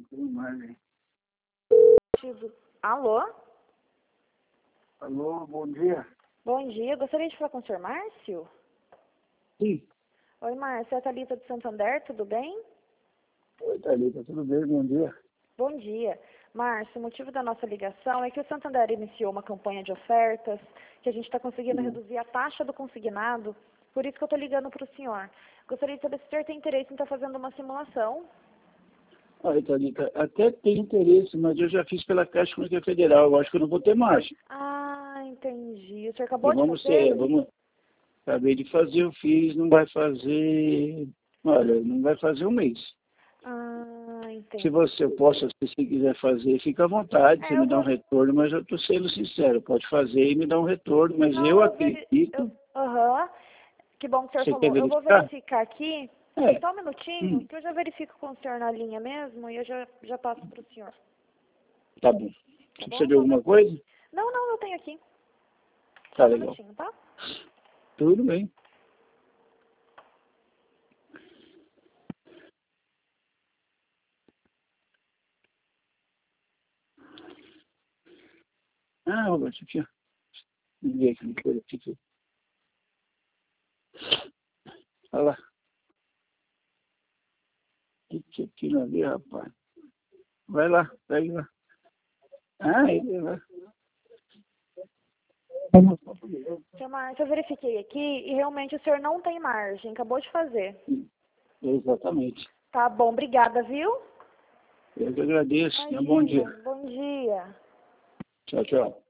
Alô? Alô, bom dia. Bom dia, gostaria de falar com o senhor Márcio? Sim. Oi, Márcio, é a Thalita do Santander, tudo bem? Oi, Thalita, tudo bem? Bom dia. Bom dia. Márcio, o motivo da nossa ligação é que o Santander iniciou uma campanha de ofertas, que a gente está conseguindo reduzir a taxa do consignado, por isso que eu estou ligando para o senhor. Gostaria de saber se o senhor tem interesse em estar fazendo uma simulação. Olha, Thalita, até tem interesse, mas eu já fiz pela Caixa Econômica Federal, eu acho que eu não vou ter margem. Ah, entendi. O senhor acabou de Vamos fazer? acabei de fazer, eu fiz, não vai fazer, olha, não vai fazer um mês. Ah, entendi. Se você quiser fazer, fica à vontade, você me dá um retorno, mas eu estou sendo sincero, pode fazer e me dá um retorno, mas Não, eu acredito. Aham. Que bom que o senhor Você falou. quer Eu vou verificar? verificar aqui. É. Só um minutinho, que eu já verifico com o senhor na linha mesmo e eu já passo para o senhor. Tá bom. Tá Você bom? precisa de alguma coisa? Não, eu tenho aqui. Tá Só um legal. minutinho, tá? Tudo bem. Ah, Roberto, aqui, ó. Ninguém aqui, não foi aqui. Olha lá. O que aquilo ali, rapaz? Vai lá, pega lá. Ah, ele vai. Seu Márcio, eu verifiquei aqui e realmente o senhor não tem margem. Acabou de fazer. Exatamente. Tá bom, obrigada, viu? Eu que agradeço. Tenha um bom dia. Bom dia. Tchau, tchau.